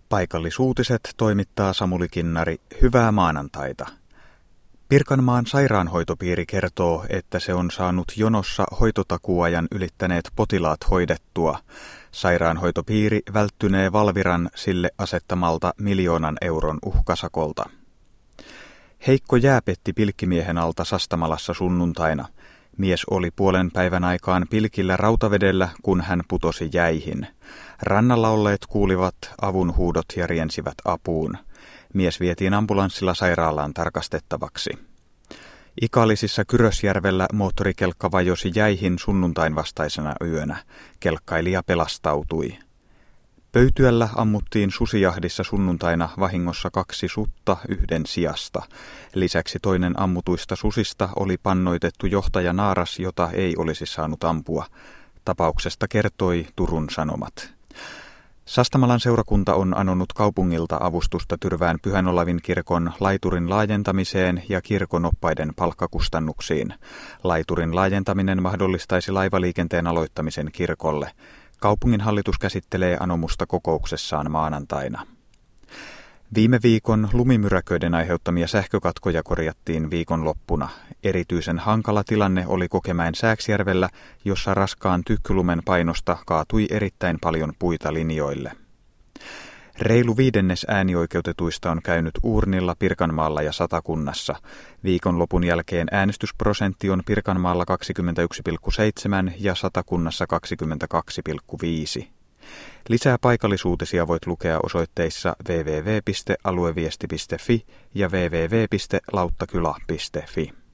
Paikallisuutiset toimittaa Samuli Kinnari. Hyvää maanantaita. Pirkanmaan sairaanhoitopiiri kertoo, että se on saanut jonossa hoitotakuuajan ylittäneet potilaat hoidettua. Sairaanhoitopiiri välttynee Valviran sille asettamalta 1 000 000 euron uhkasakolta. Heikko jää petti pilkkimiehen alta Sastamalassa sunnuntaina. Mies oli puolen päivän aikaan pilkillä Rautavedellä, kun hän putosi jäihin. Rannalla olleet kuulivat avunhuudot ja riensivät apuun. Mies vietiin ambulanssilla sairaalaan tarkastettavaksi. Ikalisissa Kyrösjärvellä moottorikelkka vajosi jäihin sunnuntain vastaisena yönä. Kelkkailija pelastautui. Pöytyällä ammuttiin susijahdissa sunnuntaina vahingossa 2 sutta yhden sijasta. Lisäksi toinen ammutuista susista oli pannoitettu johtajanaaras, jota ei olisi saanut ampua. Tapauksesta kertoi Turun Sanomat. Sastamalan seurakunta on anonut kaupungilta avustusta Tyrvään Pyhän Olavin kirkon laiturin laajentamiseen ja kirkon oppaiden palkkakustannuksiin. Laiturin laajentaminen mahdollistaisi laivaliikenteen aloittamisen kirkolle. Kaupunginhallitus käsittelee anomusta kokouksessaan maanantaina. Viime viikon lumimyräköiden aiheuttamia sähkökatkoja korjattiin viikonloppuna. Erityisen hankala tilanne oli Kokemäen Sääksjärvellä, jossa raskaan tykkylumen painosta kaatui erittäin paljon puita linjoille. Reilu 1/5 äänioikeutetuista on käynyt uurnilla Pirkanmaalla ja Satakunnassa. Viikonlopun jälkeen äänestysprosentti on Pirkanmaalla 21,7 ja Satakunnassa 22,5. Lisää paikallisuutisia voit lukea osoitteissa www.alueviesti.fi ja www.lauttakyla.fi.